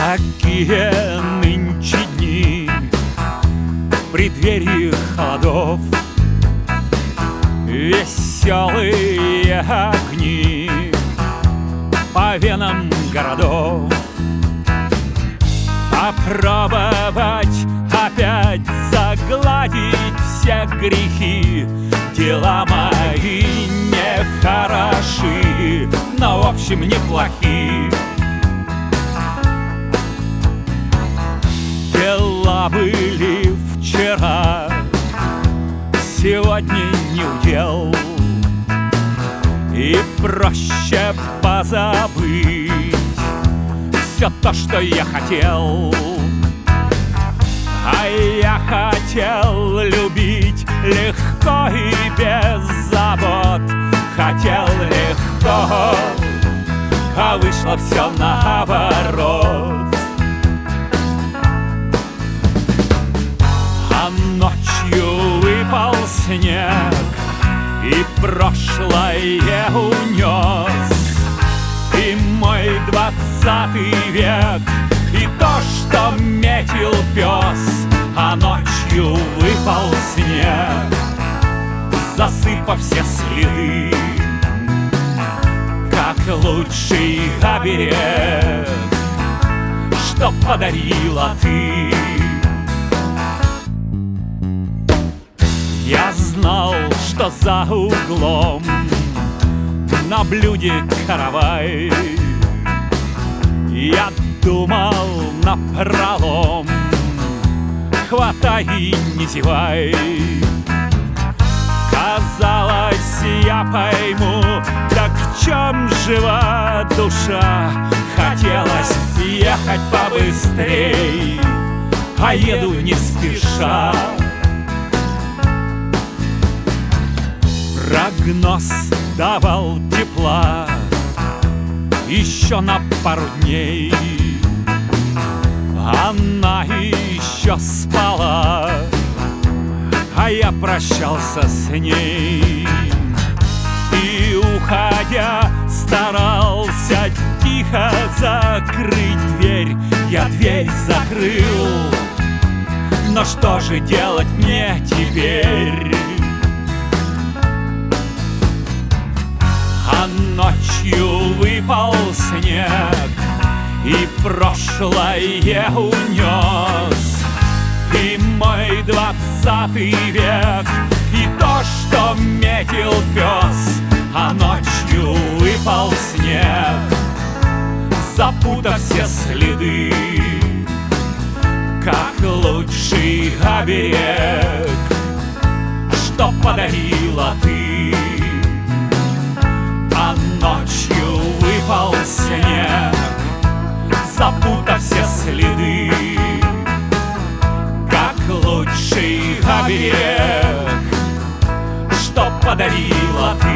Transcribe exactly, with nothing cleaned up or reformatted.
Какие нынче дни в преддверии холодов, веселые огни по венам городов. Попробовать опять загладить все грехи. Дела мои не хороши, но в общем неплохи. Дела были вчера, сегодня не удел, и проще позабыть все то, что я хотел. А я хотел любить легко и без забот. Хотел легко, а вышло все наоборот. А ночью выпал снег и прошлое унес, и мой двадцатый век, и то, что метил пес. А ночью выпал снег, засыпав все следы, как лучший оберег, что подарила ты. Я знал, что за углом на блюде каравай. Я думал напролом: хватай и не зевай. Казалось, я пойму, так в чем жива душа. Хотелось ехать побыстрей, а еду не спеша. Прогноз давал тепла еще на пару дней. Она еще спала, а я прощался с ней. И, уходя, старался тихо закрыть дверь. Я дверь закрыл, но что же делать мне теперь? А ночью выпал снег и прошлое унес, и мой двадцатый век, и то, что метил пес. А ночью выпал снег, запутав все следы, как лучший оберег, что подарила ты. А ночью выпал снег, запутав все следы, как лучший оберег, что подарила ты.